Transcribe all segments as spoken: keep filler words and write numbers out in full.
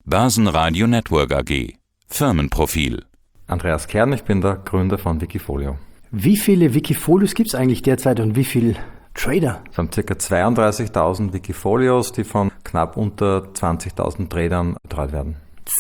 Börsenradio Network A G. Firmenprofil. Andreas Kern, ich bin der Gründer von Wikifolio. Wie viele Wikifolios gibt es eigentlich derzeit und wie viele Trader? Es haben ca. zweiunddreißigtausend Wikifolios, die von knapp unter zwanzigtausend Tradern betreut werden.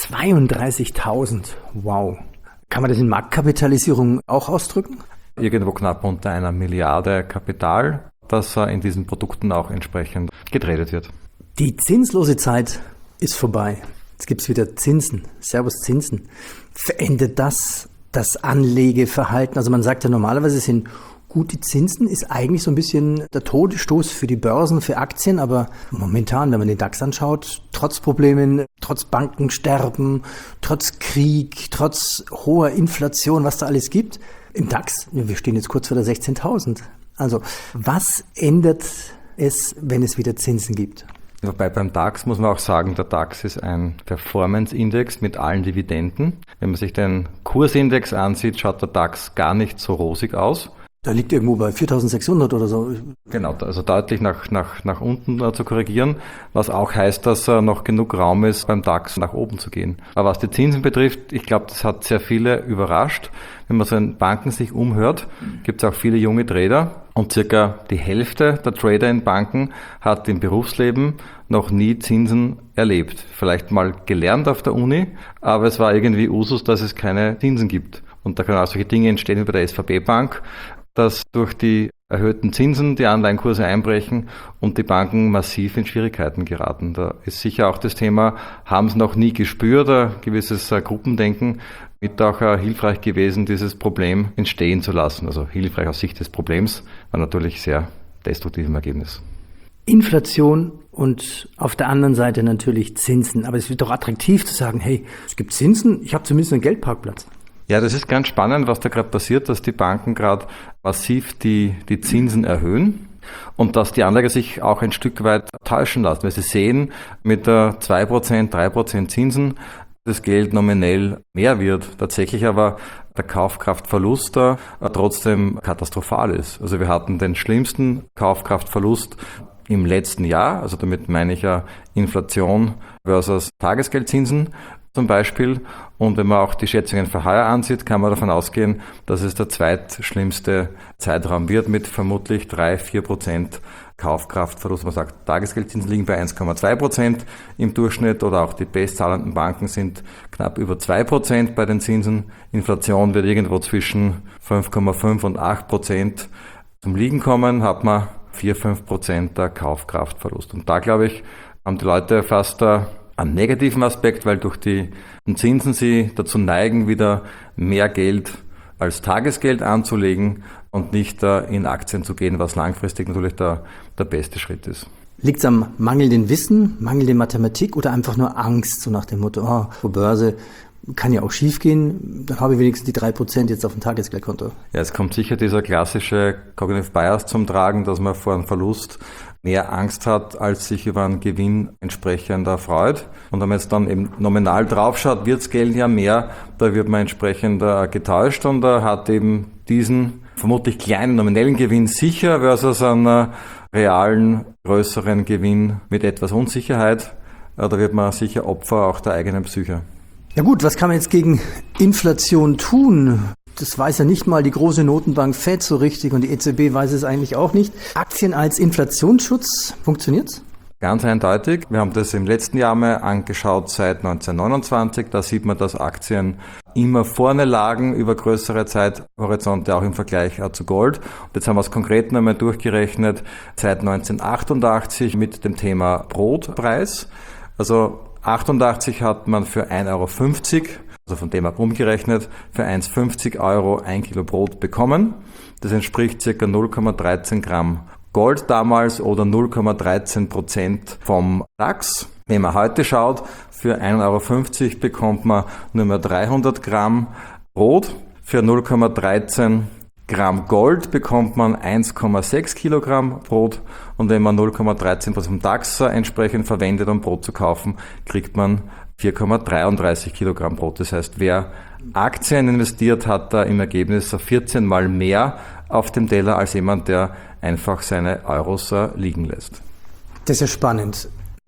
zweiunddreißigtausend, wow. Kann man das in Marktkapitalisierung auch ausdrücken? Irgendwo knapp unter einer Milliarde Kapital, das in diesen Produkten auch entsprechend getradet wird. Die zinslose Zeit ist vorbei. Jetzt gibt es wieder Zinsen. Servus Zinsen. Verändert das das Anlegeverhalten? Also man sagt ja normalerweise sind gute Zinsen ist eigentlich so ein bisschen der Todesstoß für die Börsen, für Aktien. Aber momentan, wenn man den DAX anschaut, trotz Problemen, trotz Bankensterben, trotz Krieg, trotz hoher Inflation, was da alles gibt, im DAX, wir stehen jetzt kurz vor der sechzehntausend. Also was ändert es, wenn es wieder Zinsen gibt? Wobei beim DAX muss man auch sagen, der DAX ist ein Performance-Index mit allen Dividenden. Wenn man sich den Kursindex ansieht, schaut der DAX gar nicht so rosig aus. Da liegt irgendwo bei viertausendsechshundert oder so. Genau, also deutlich nach, nach, nach unten äh, zu korrigieren, was auch heißt, dass äh, noch genug Raum ist, beim DAX nach oben zu gehen. Aber was die Zinsen betrifft, ich glaube, das hat sehr viele überrascht. Wenn man so in Banken sich umhört, gibt es auch viele junge Trader und circa die Hälfte der Trader in Banken hat im Berufsleben noch nie Zinsen erlebt. Vielleicht mal gelernt auf der Uni, aber es war irgendwie Usus, dass es keine Zinsen gibt. Und da können auch solche Dinge entstehen wie bei der S V B Bank, dass durch die erhöhten Zinsen die Anleihenkurse einbrechen und die Banken massiv in Schwierigkeiten geraten. Da ist sicher auch das Thema, haben es noch nie gespürt, ein gewisses Gruppendenken mit auch hilfreich gewesen, dieses Problem entstehen zu lassen. Also hilfreich aus Sicht des Problems, war natürlich sehr destruktiv im Ergebnis. Inflation und auf der anderen Seite natürlich Zinsen. Aber es wird doch attraktiv zu sagen, hey, es gibt Zinsen, ich habe zumindest einen Geldparkplatz. Ja, das ist ganz spannend, was da gerade passiert, dass die Banken gerade massiv die, die Zinsen erhöhen und dass die Anleger sich auch ein Stück weit täuschen lassen, weil sie sehen, mit der zwei Prozent, drei Prozent Zinsen das Geld nominell mehr wird, tatsächlich aber der Kaufkraftverlust da trotzdem katastrophal ist. Also wir hatten den schlimmsten Kaufkraftverlust im letzten Jahr, also damit meine ich ja Inflation versus Tagesgeldzinsen zum Beispiel. Und wenn man auch die Schätzungen für heuer ansieht, kann man davon ausgehen, dass es der zweitschlimmste Zeitraum wird mit vermutlich drei bis vier Prozent Kaufkraftverlust. Man sagt, Tagesgeldzinsen liegen bei eins Komma zwei Prozent im Durchschnitt oder auch die bestzahlenden Banken sind knapp über zwei Prozent bei den Zinsen. Inflation wird irgendwo zwischen fünf Komma fünf und acht Prozent zum Liegen kommen, hat man vier bis fünf Prozent der Kaufkraftverlust. Und da, glaube ich, haben die Leute fast einen negativen Aspekt, weil durch die Zinsen sie dazu neigen, wieder mehr Geld als Tagesgeld anzulegen und nicht in Aktien zu gehen, was langfristig natürlich der, der beste Schritt ist. Liegt es am mangelnden Wissen, mangelnde Mathematik oder einfach nur Angst, so nach dem Motto, oh, vor Börse kann ja auch schief gehen, dann habe ich wenigstens die drei Prozent jetzt auf dem Tagesgeldkonto. Ja, es kommt sicher dieser klassische Cognitive Bias zum Tragen, dass man vor einem Verlust mehr Angst hat, als sich über einen Gewinn entsprechend erfreut. Und wenn man jetzt dann eben nominal draufschaut, wird das Geld ja mehr, da wird man entsprechend getäuscht und hat eben diesen vermutlich kleinen nominellen Gewinn sicher versus einen realen, größeren Gewinn mit etwas Unsicherheit. Da wird man sicher Opfer auch der eigenen Psyche. Ja gut, was kann man jetzt gegen Inflation tun? Das weiß ja nicht mal die große Notenbank Fed so richtig und die E Z B weiß es eigentlich auch nicht. Aktien als Inflationsschutz, funktioniert's? Ganz eindeutig. Wir haben das im letzten Jahr mal angeschaut seit neunzehnhundertneunundzwanzig. Da sieht man, dass Aktien immer vorne lagen über größere Zeithorizonte, auch im Vergleich zu Gold. Und jetzt haben wir es konkret nochmal durchgerechnet seit neunzehnhundertachtundachtzig mit dem Thema Brotpreis. Also achtundachtzig hat man für ein Euro fünfzig, also von dem ab umgerechnet, für eins Komma fünfzig Euro ein Kilo Brot bekommen. Das entspricht ca. null Komma dreizehn Gramm Gold damals oder null Komma dreizehn Prozent vom DAX. Wenn man heute schaut, für ein Euro fünfzig bekommt man nur mehr dreihundert Gramm Brot. Für null Komma dreizehn Gramm Gold bekommt man eins Komma sechs Kilogramm Brot. Und wenn man null Komma dreizehn Prozent vom DAX entsprechend verwendet, um Brot zu kaufen, kriegt man vier Komma dreiunddreißig Kilogramm Brot. Das heißt, wer Aktien investiert, hat da im Ergebnis vierzehn Mal mehr auf dem Teller als jemand, der einfach seine Euros liegen lässt. Das ist ja spannend.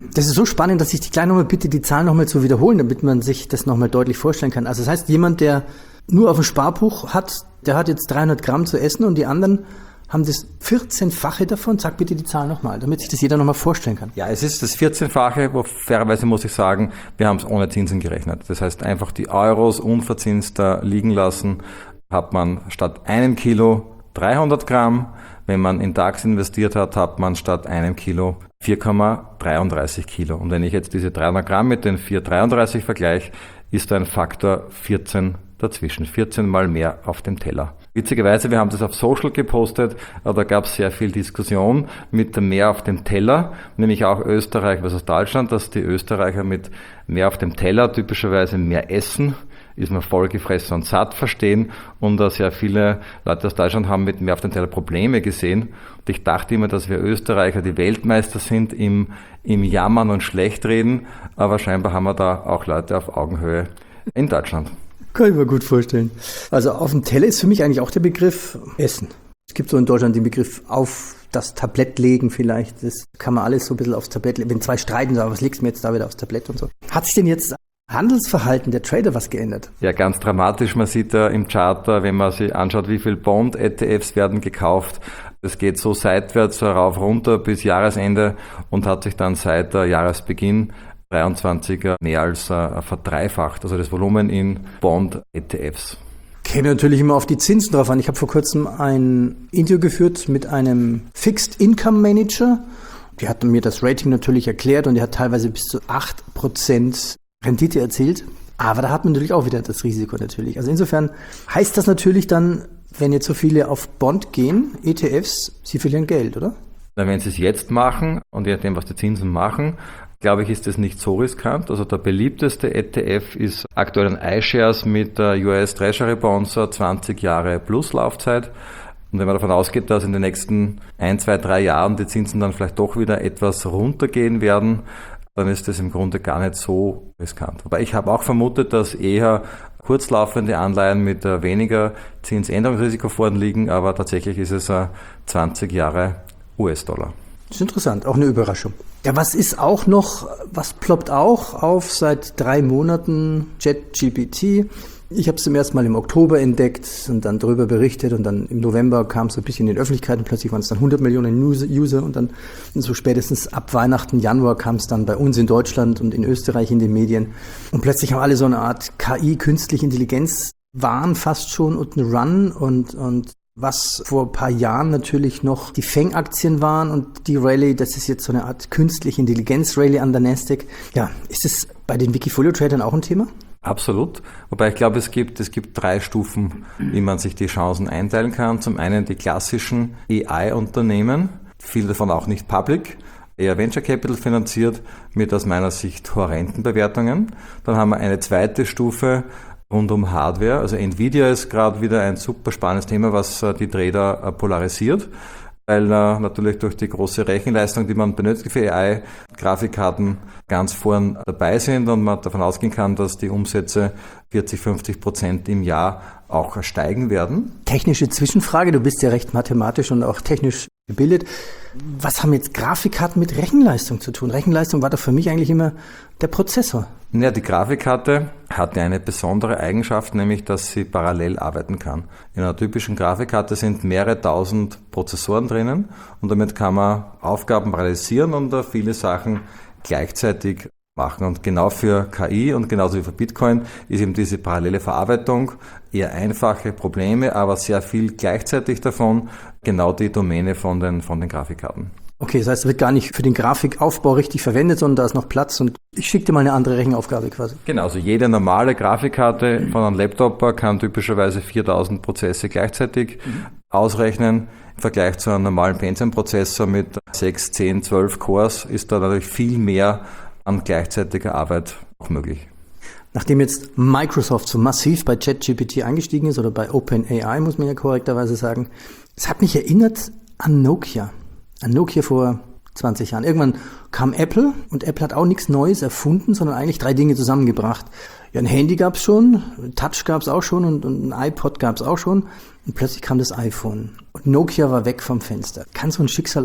Das ist so spannend, dass ich dich gleich nochmal bitte, die Zahlen nochmal zu wiederholen, damit man sich das nochmal deutlich vorstellen kann. Also das heißt, jemand, der nur auf dem Sparbuch hat, der hat jetzt dreihundert Gramm zu essen und die anderen haben das vierzehnfache davon. Sag bitte die Zahl nochmal, damit sich das jeder nochmal vorstellen kann. Ja, es ist das vierzehnfache, wo fairerweise muss ich sagen, wir haben es ohne Zinsen gerechnet. Das heißt, einfach die Euros unverzinst da liegen lassen, hat man statt einem Kilo dreihundert Gramm. Wenn man in DAX investiert hat, hat man statt einem Kilo vier Komma dreiunddreißig Kilo. Und wenn ich jetzt diese dreihundert Gramm mit den vier Komma dreiunddreißig vergleiche, ist da ein Faktor vierzehn dazwischen. vierzehn mal mehr auf dem Teller. Witzigerweise, wir haben das auf Social gepostet, da gab es sehr viel Diskussion mit mehr auf dem Teller, nämlich auch Österreich versus Deutschland, dass die Österreicher mit mehr auf dem Teller typischerweise mehr essen, ist man vollgefressen und satt verstehen und da sehr viele Leute aus Deutschland haben mit mehr auf dem Teller Probleme gesehen. Und ich dachte immer, dass wir Österreicher die Weltmeister sind im, im Jammern und Schlechtreden, aber scheinbar haben wir da auch Leute auf Augenhöhe in Deutschland. Kann ich mir gut vorstellen. Also auf dem Teller ist für mich eigentlich auch der Begriff Essen. Es gibt so in Deutschland den Begriff auf das Tablett legen vielleicht. Das kann man alles so ein bisschen aufs Tablett legen. Wenn zwei streiten, sagen, was legst du mir jetzt da wieder aufs Tablett und so. Hat sich denn jetzt Handelsverhalten der Trader was geändert? Ja, ganz dramatisch. Man sieht ja im Charter, wenn man sich anschaut, wie viel Bond-E T Fs werden gekauft. Es geht so seitwärts rauf runter bis Jahresende und hat sich dann seit Jahresbeginn dreiundzwanziger mehr als äh, verdreifacht, also das Volumen in Bond-E T Fs. Käme natürlich immer auf die Zinsen drauf an. Ich habe vor kurzem ein Interview geführt mit einem Fixed Income Manager. Die hat mir das Rating natürlich erklärt und die hat teilweise bis zu acht Prozent Rendite erzielt. Aber da hat man natürlich auch wieder das Risiko natürlich. Also insofern heißt das natürlich dann, wenn jetzt so viele auf Bond gehen, E T Fs, sie verlieren Geld, oder? Na, wenn sie es jetzt machen und je nachdem, was die Zinsen machen, glaube ich, ist das nicht so riskant. Also der beliebteste E T F ist aktuell ein iShares mit U S Treasury Bonds, zwanzig Jahre plus Laufzeit. Und wenn man davon ausgeht, dass in den nächsten ein, zwei, drei Jahren die Zinsen dann vielleicht doch wieder etwas runtergehen werden, dann ist das im Grunde gar nicht so riskant. Aber ich habe auch vermutet, dass eher kurzlaufende Anleihen mit weniger Zinsänderungsrisiko vorliegen, aber tatsächlich ist es zwanzig Jahre U S-Dollar. Das ist interessant, auch eine Überraschung. Ja, was ist auch noch, was ploppt auch auf seit drei Monaten? ChatGPT. Ich habe es zum ersten Mal im Oktober entdeckt und dann darüber berichtet und dann im November kam es so ein bisschen in die Öffentlichkeit und plötzlich waren es dann hundert Millionen User und dann so spätestens ab Weihnachten, Januar kam es dann bei uns in Deutschland und in Österreich in den Medien und plötzlich haben alle so eine Art K I, künstliche Intelligenz, waren fast schon und ein Run und, und was vor ein paar Jahren natürlich noch die Fang-Aktien waren und die Rallye, das ist jetzt so eine Art künstliche Intelligenz-Rallye an der Nasdaq. Ja, ist es bei den Wikifolio-Tradern auch ein Thema? Absolut. Wobei ich glaube, es gibt, es gibt drei Stufen, wie man sich die Chancen einteilen kann. Zum einen die klassischen A I-Unternehmen, viel davon auch nicht public, eher Venture Capital finanziert, mit aus meiner Sicht horrenden Bewertungen. Dann haben wir eine zweite Stufe rund um Hardware. Also Nvidia ist gerade wieder ein super spannendes Thema, was die Trader polarisiert, weil natürlich durch die große Rechenleistung, die man benötigt für A I, Grafikkarten ganz vorn dabei sind und man davon ausgehen kann, dass die Umsätze vierzig, fünfzig Prozent im Jahr auch steigen werden. Technische Zwischenfrage, du bist ja recht mathematisch und auch technisch gebildet. Was haben jetzt Grafikkarten mit Rechenleistung zu tun? Rechenleistung war doch für mich eigentlich immer der Prozessor. Ja, die Grafikkarte hat eine besondere Eigenschaft, nämlich dass sie parallel arbeiten kann. In einer typischen Grafikkarte sind mehrere tausend Prozessoren drinnen und damit kann man Aufgaben parallelisieren und viele Sachen gleichzeitig machen. Und genau für K I und genauso wie für Bitcoin ist eben diese parallele Verarbeitung eher einfache Probleme, aber sehr viel gleichzeitig davon genau die Domäne von den, von den Grafikkarten. Okay, das heißt, es wird gar nicht für den Grafikaufbau richtig verwendet, sondern da ist noch Platz und ich schicke dir mal eine andere Rechenaufgabe quasi. Genau, also jede normale Grafikkarte von einem Laptop kann typischerweise viertausend Prozesse gleichzeitig mhm. ausrechnen. Im Vergleich zu einem normalen Pentium-Prozessor mit sechs, zehn, zwölf Cores ist da natürlich viel mehr an gleichzeitiger Arbeit auch möglich. Nachdem jetzt Microsoft so massiv bei ChatGPT eingestiegen ist oder bei OpenAI, muss man ja korrekterweise sagen, es hat mich erinnert an Nokia. An Nokia vor zwanzig Jahren. Irgendwann kam Apple und Apple hat auch nichts Neues erfunden, sondern eigentlich drei Dinge zusammengebracht. Ja, ein Handy gab es schon, Touch gab es auch schon und, und ein iPod gab es auch schon und plötzlich kam das iPhone. Und Nokia war weg vom Fenster. Kann so ein Schicksal auch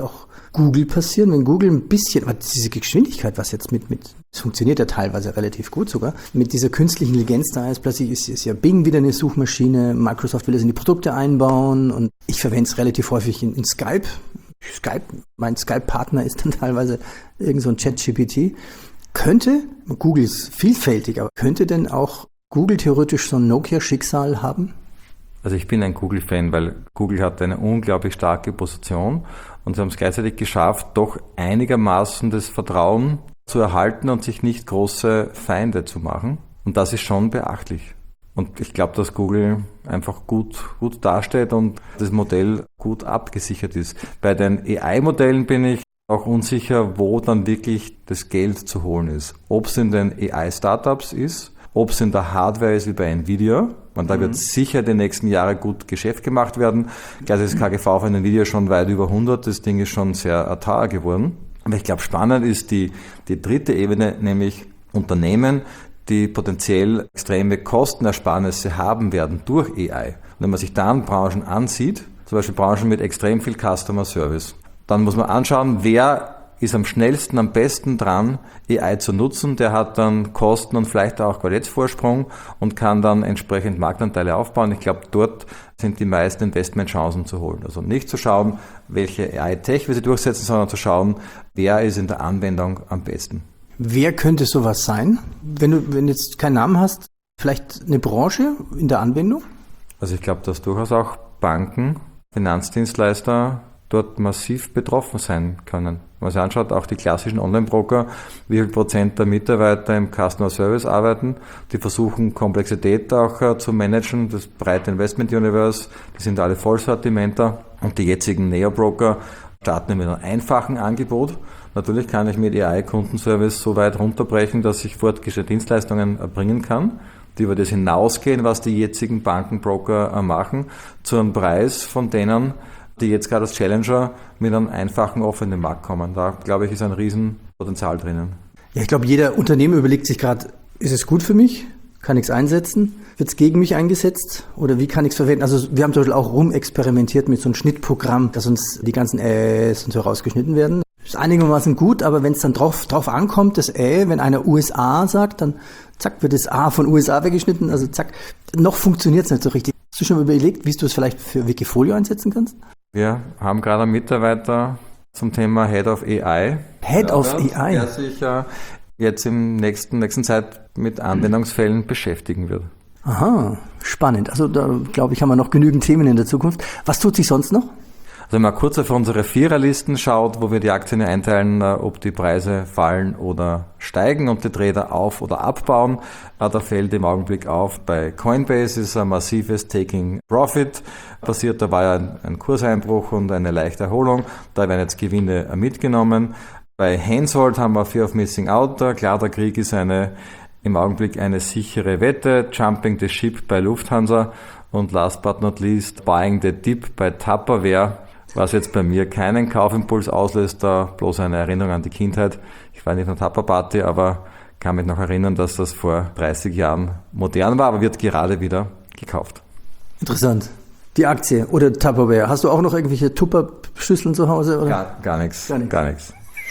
Google passieren, wenn Google ein bisschen, aber diese Geschwindigkeit, was jetzt mit, mit, es funktioniert ja teilweise relativ gut sogar, mit dieser künstlichen Intelligenz da ist, plötzlich ist, ist ja Bing wieder eine Suchmaschine, Microsoft will das in die Produkte einbauen und ich verwende es relativ häufig in, in Skype. Skype, mein Skype-Partner ist dann teilweise irgend so ein Chat-G P T. Könnte, Google ist vielfältig, aber könnte denn auch Google theoretisch so ein Nokia-Schicksal haben? Also ich bin ein Google-Fan, weil Google hat eine unglaublich starke Position und sie haben es gleichzeitig geschafft, doch einigermaßen das Vertrauen zu erhalten und sich nicht große Feinde zu machen. Und das ist schon beachtlich. Und ich glaube, dass Google einfach gut, gut dasteht und das Modell gut abgesichert ist. Bei den A I-Modellen bin ich auch unsicher, wo dann wirklich das Geld zu holen ist. Ob es in den A I-Startups ist, ob es in der Hardware ist wie bei Nvidia. Und da mhm. wird sicher die nächsten Jahre gut Geschäft gemacht werden. Gleich ist das K G V von Nvidia schon weit über hundert. Das Ding ist schon sehr teuer geworden. Aber ich glaube, spannend ist die, die dritte Ebene, nämlich Unternehmen, die potenziell extreme Kostenersparnisse haben werden durch A I. Und wenn man sich dann Branchen ansieht, zum Beispiel Branchen mit extrem viel Customer Service, dann muss man anschauen, wer ist am schnellsten, am besten dran, A I zu nutzen. Der hat dann Kosten und vielleicht auch Qualitätsvorsprung und kann dann entsprechend Marktanteile aufbauen. Ich glaube, dort sind die meisten Investmentchancen zu holen. Also nicht zu schauen, welche A I-Tech wir sie durchsetzen, sondern zu schauen, wer ist in der Anwendung am besten. Wer könnte sowas sein? Wenn du, wenn du jetzt keinen Namen hast, vielleicht eine Branche in der Anwendung? Also ich glaube, dass durchaus auch Banken, Finanzdienstleister dort massiv betroffen sein können. Wenn man sich anschaut, auch die klassischen Online-Broker, wie viel Prozent der Mitarbeiter im Customer Service arbeiten, die versuchen Komplexität auch uh, zu managen, das breite Investment-Universe, die sind alle Vollsortimenter und die jetzigen Neo-Broker starten mit einem einfachen Angebot. Natürlich kann ich mit A I-Kundenservice so weit runterbrechen, dass ich fortgeschrittene Dienstleistungen erbringen kann, die über das hinausgehen, was die jetzigen Bankenbroker machen, zu einem Preis von denen, die jetzt gerade als Challenger mit einem einfachen offenen Markt kommen. Da, glaube ich, ist ein Riesenpotenzial drinnen. Ja, ich glaube, jeder Unternehmer überlegt sich gerade, ist es gut für mich? Kann ich es einsetzen? Wird es gegen mich eingesetzt? Oder wie kann ich es verwenden? Also wir haben zum Beispiel auch rumexperimentiert mit so einem Schnittprogramm, dass uns die ganzen Äs und so rausgeschnitten werden. Das ist einigermaßen gut, aber wenn es dann drauf, drauf ankommt, das Ä, wenn einer U S A sagt, dann zack, wird das A von U S A weggeschnitten. Also zack, noch funktioniert es nicht so richtig. Hast du schon mal überlegt, wie du es vielleicht für Wikifolio einsetzen kannst? Wir haben gerade einen Mitarbeiter zum Thema Head of A I. Head of A I? Der sich äh, jetzt im nächsten, nächsten Zeit mit Anwendungsfällen beschäftigen wird. Aha, spannend. Also da, glaube ich, haben wir noch genügend Themen in der Zukunft. Was tut sich sonst noch? Also wenn man kurz auf unsere Viererlisten schaut, wo wir die Aktien einteilen, ob die Preise fallen oder steigen und die Trader auf- oder abbauen, da fällt im Augenblick auf, bei Coinbase ist ein massives Taking Profit passiert, da war ja ein, ein Kurseinbruch und eine leichte Erholung, da werden jetzt Gewinne mitgenommen. Bei Hensoldt haben wir Fear of Missing Out, klar, der Krieg ist eine im Augenblick eine sichere Wette, Jumping the Ship bei Lufthansa und last but not least, Buying the Dip bei Tupperware, was jetzt bei mir keinen Kaufimpuls auslöst, da bloß eine Erinnerung an die Kindheit. Ich war nicht nur Tupper-Party, aber kann mich noch erinnern, dass das vor dreißig Jahren modern war, aber wird gerade wieder gekauft. Interessant. Die Aktie oder Tupperware. Hast du auch noch irgendwelche Tupper-Schüsseln zu Hause? Oder? Gar, gar nichts. Gar nichts. Gar nichts.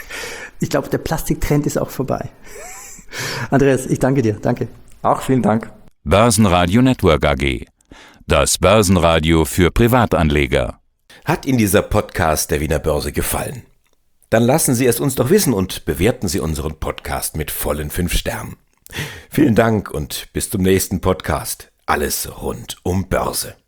Ich glaube, der Plastiktrend ist auch vorbei. Andreas, ich danke dir. Danke. Auch vielen Dank. Börsenradio Network A G. Das Börsenradio für Privatanleger. Hat Ihnen dieser Podcast der Wiener Börse gefallen? Dann lassen Sie es uns doch wissen und bewerten Sie unseren Podcast mit vollen fünf Sternen. Vielen Dank und bis zum nächsten Podcast. Alles rund um Börse.